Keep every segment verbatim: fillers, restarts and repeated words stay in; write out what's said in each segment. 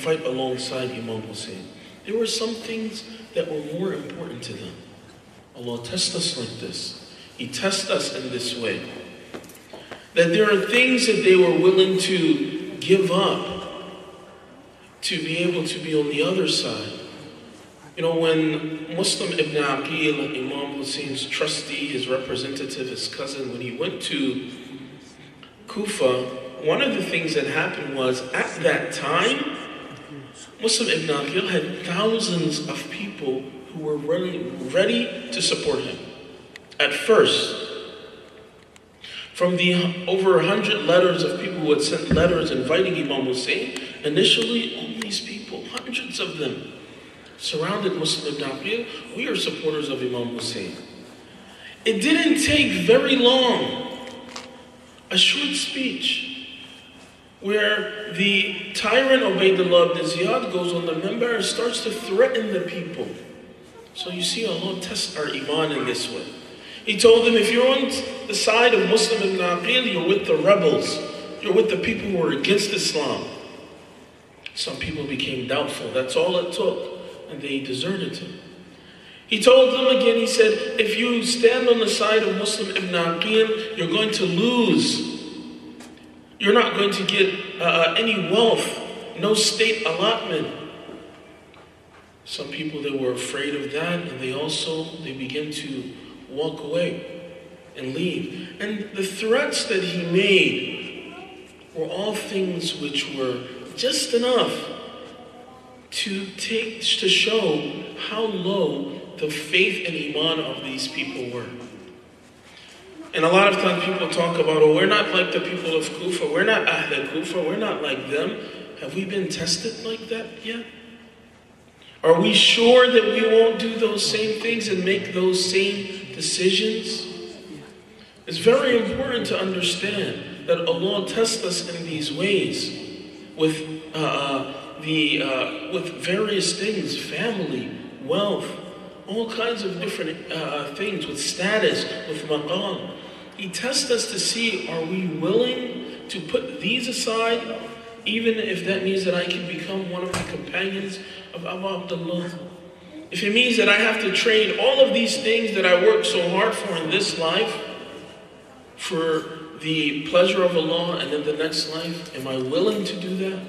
fight alongside Imam Hussein. There were some things that were more important to them. Allah tests us like this. He tests us in this way. That there are things that they were willing to give up to be able to be on the other side. You know, when Muslim ibn Aqil, Imam Hussein's trustee, his representative, his cousin, when he went to Kufa, one of the things that happened was, at that time, Muslim ibn Aqil had thousands of people who were ready, ready to support him. At first, from the over a hundred letters of people who had sent letters inviting Imam Hussein, initially all these people, hundreds of them, surrounded Muslim ibn Aqil. We are supporters of Imam Hussein. It didn't take very long, a short speech, where the tyrant Ubaydullah ibn Ziyad goes on the minbar and starts to threaten the people. So you see, Allah tests our iman in this way. He told them, if you're on the side of Muslim ibn Aqil, you're with the rebels. You're with the people who are against Islam. Some people became doubtful. That's all it took. And they deserted him. He told them again, he said, if you stand on the side of Muslim ibn Aqil, you're going to lose. You're not going to get uh, any wealth, no state allotment. Some people, they were afraid of that, and they also, they began to walk away and leave. And the threats that he made were all things which were just enough to take, to show how low the faith and iman of these people were. And a lot of times people talk about, oh, we're not like the people of Kufa, we're not Ahl Kufa, we're not like them. Have we been tested like that yet? Are we sure that we won't do those same things and make those same decisions? It's very important to understand that Allah tests us in these ways with uh, the uh, with various things, family, wealth, all kinds of different uh, things, with status, with maqam. He tests us to see, are we willing to put these aside, even if that means that I can become one of the companions of Abu Abdullah? If it means that I have to trade all of these things that I work so hard for in this life for the pleasure of Allah and in the next life, am I willing to do that?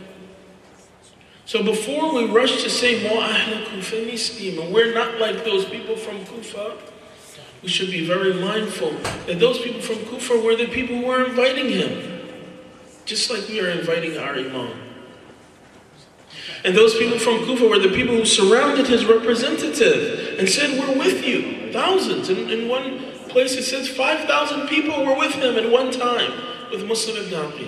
So before we rush to say, Mo Ahl Kufa Mislim, and we're not like those people from Kufa, we should be very mindful that those people from Kufa were the people who were inviting him, just like we are inviting our Imam. And those people from Kufa were the people who surrounded his representative and said, we're with you. Thousands. In, in one place it says five thousand people were with him at one time, with Muslim ibn Aqil.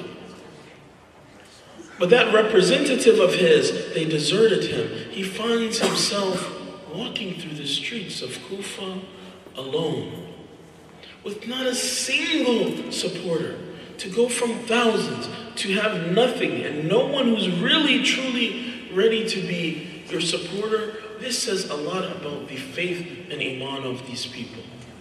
But that representative of his, they deserted him. He finds himself walking through the streets of Kufa alone, with not a single supporter. To go from thousands to have nothing and no one who's really, truly ready to be your supporter, this says a lot about the faith and iman of these people.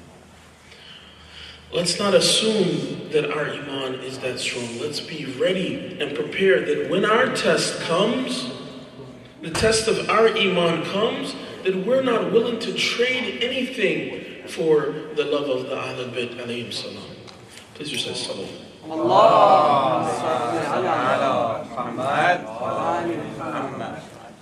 Let's not assume that our iman is that strong. Let's be ready and prepared that when our test comes, the test of our iman comes, that we're not willing to trade anything for the love of the Ahlul Bayt alayhim salam. Please recite salam. Allah salli ala Muhammad wa ali Muhammad.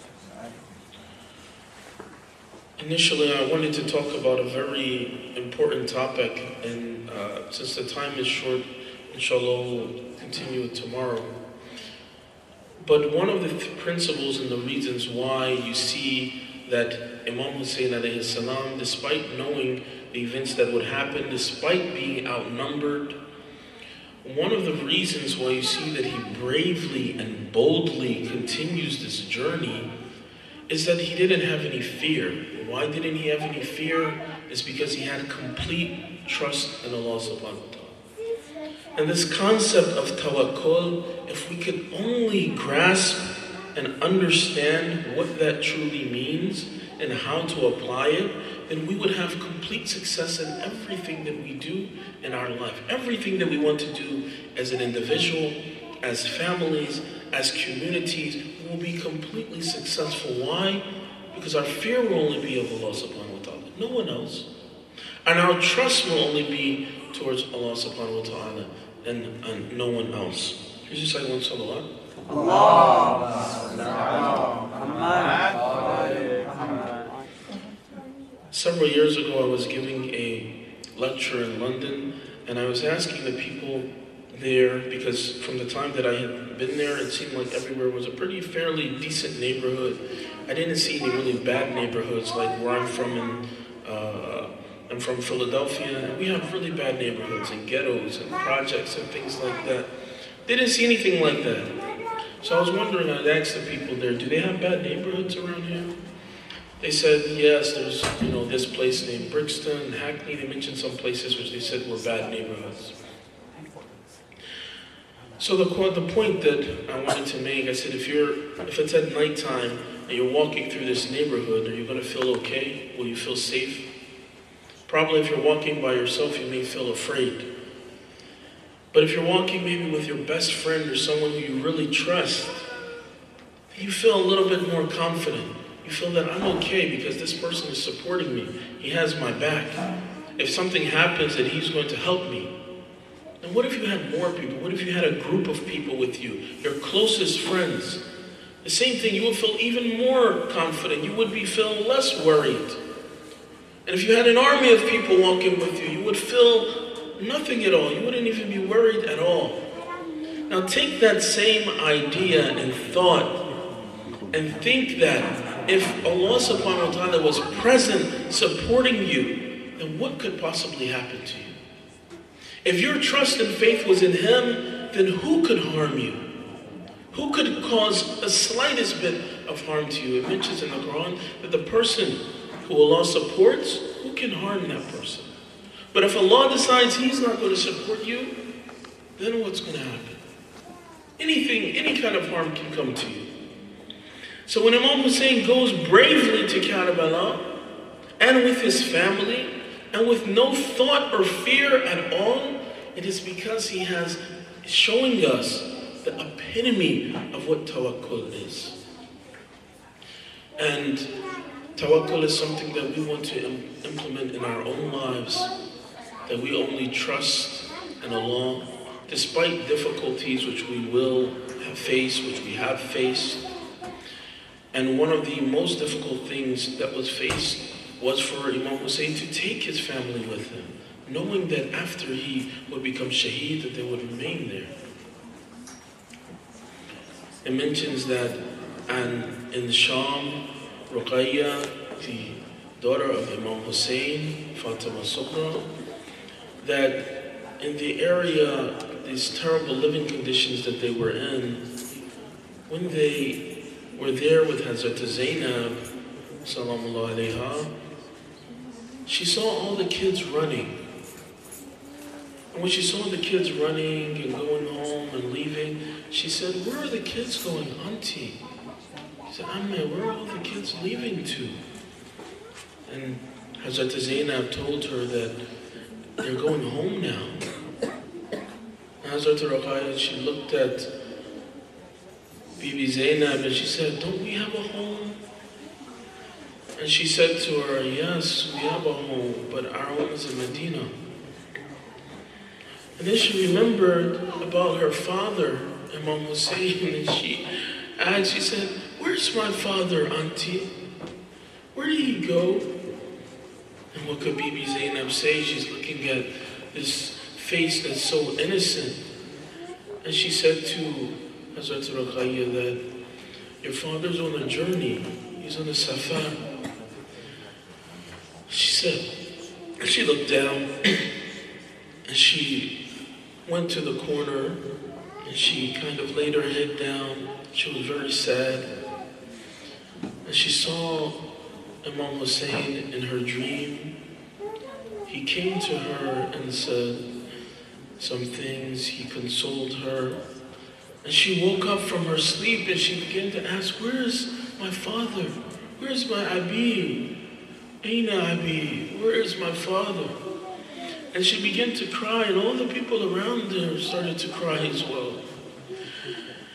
Initially, I wanted to talk about a very important topic, and uh, since the time is short, inshallah, we'll continue it tomorrow. But one of the th principles and the reasons why you see that Imam Hussein alayhi salam, despite knowing the events that would happen, despite being outnumbered, one of the reasons why you see that he bravely and boldly continues this journey is that he didn't have any fear. Why didn't he have any fear? It's because he had complete trust in Allah subhanahu wa ta'ala. And this concept of tawakkul, if we could only grasp and understand what that truly means and how to apply it, then we would have complete success in everything that we do in our life. Everything that we want to do as an individual, as families, as communities, we will be completely successful. Why? Because our fear will only be of Allah subhanahu wa ta'ala, no one else. And our trust will only be towards Allah subhanahu wa ta'ala and, and no one else. Could you say one salawat? Allah. Several years ago, I was giving a lecture in London, and I was asking the people there, because from the time that I had been there, it seemed like everywhere was a pretty fairly decent neighborhood. I didn't see any really bad neighborhoods like where I'm from. In, uh, I'm from Philadelphia, and we have really bad neighborhoods and ghettos and projects and things like that. They didn't see anything like that. So I was wondering, I'd ask the people there, do they have bad neighborhoods around here? They said, yes, there's, you know, this place named Brixton, Hackney. They mentioned some places which they said were bad neighborhoods. So the, the point that I wanted to make, I said, if you're, if it's at nighttime and you're walking through this neighborhood, are you going to feel okay? Will you feel safe? Probably if you're walking by yourself, you may feel afraid. But if you're walking maybe with your best friend or someone who you really trust, you feel a little bit more confident. You feel that I'm okay because this person is supporting me. He has my back. If something happens, that he's going to help me. And what if you had more people? What if you had a group of people with you, your closest friends? The same thing, you would feel even more confident. You would be feeling less worried. And if you had an army of people walking with you, you would feel nothing at all. You wouldn't even be worried at all. Now take that same idea and thought and think that if Allah subhanahu wa ta'ala was present supporting you, then what could possibly happen to you? If your trust and faith was in Him, then who could harm you? Who could cause the slightest bit of harm to you? It mentions in the Quran that the person who Allah supports, who can harm that person? But if Allah decides He's not going to support you, then what's going to happen? Anything, any kind of harm can come to you. So when Imam Hussein goes bravely to Karbala, and with his family, and with no thought or fear at all, it is because he has showing us the epitome of what tawakkul is. And tawakkul is something that we want to im- implement in our own lives, that we only trust in Allah, despite difficulties which we will have faced, which we have faced. And one of the most difficult things that was faced was for Imam Hussein to take his family with him, knowing that after he would become shaheed, that they would remain there. It mentions that and in Sham, Ruqayya, the daughter of Imam Hussein, Fatima Sughra, that in the area, these terrible living conditions that they were in, when they were there with Hazrat Zainab, Salamullah alayha, she saw all the kids running. And when she saw the kids running and going home and leaving, she said, "Where are the kids going, Auntie?" She said, "Amme, where are all the kids leaving to?" And Hazrat Zainab told her that they're going home now. And Hazrat Ruqayya, she looked at Bibi Zainab and she said, "Don't we have a home?" And she said to her, "Yes, we have a home, but our home is in Medina." And then she remembered about her father, Imam Hussein, and she asked, she said, "Where's my father, Auntie? Where did he go?" And what could Bibi Zainab say? She's looking at this face that's so innocent. And she said to Hazrat Ruqayya that your father's on a journey. He's on a safar. She said, she looked down and she went to the corner and she kind of laid her head down. She was very sad. And she saw Imam Hussein in her dream. He came to her and said some things. He consoled her. And she woke up from her sleep and she began to ask, "Where is my father? Where is my Abi? Aina Abi? Where is my father?" And she began to cry, and all the people around her started to cry as well.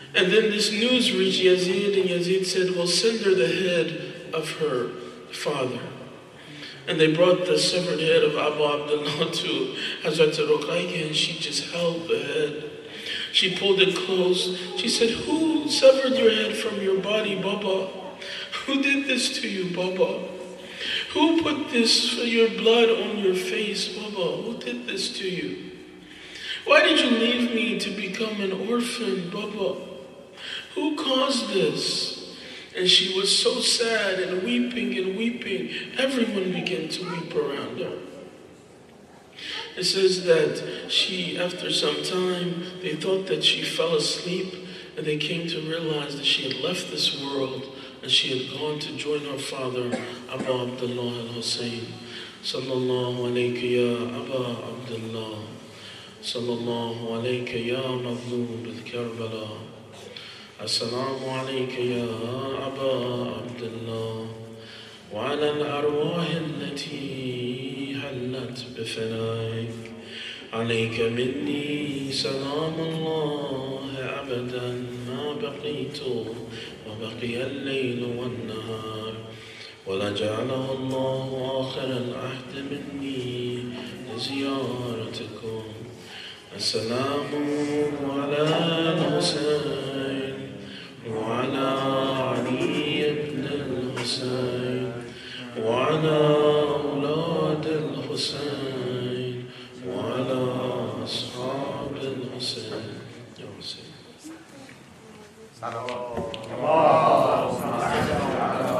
And then this news reached Yazid, and Yazid said, well, send her the head of her father. And they brought the severed head of Abu Abdullah to Hazrat Ruqayyah, and she just held the head. She pulled it close. She said, who severed your head from your body, Baba? Who did this to you, Baba? Who put this, your blood on your face, Baba? Who did this to you? Why did you leave me to become an orphan, Baba? Who caused this? And she was so sad and weeping and weeping. Everyone began to weep around her. It says that she, after some time, they thought that she fell asleep, and they came to realize that she had left this world and she had gone to join her father, Abu Abdullah al-Hussein. Sallallahu alayka ya Aba Abdullah. Sallallahu alayka ya Madlub al-Karbala. Assalamu alayka ya Aba Abdullah. وعلى الأرواح التي حلت بفنائك عليك مني سلام الله أبدا ما بقيت وبقي الليل والنهار ولجعله الله آخر العهد مني لزيارتكم. السلام على الحسين وعلى علي بن الحسين وعلى أولاد الحسين وعلى أصحاب الحسين. يا حسين.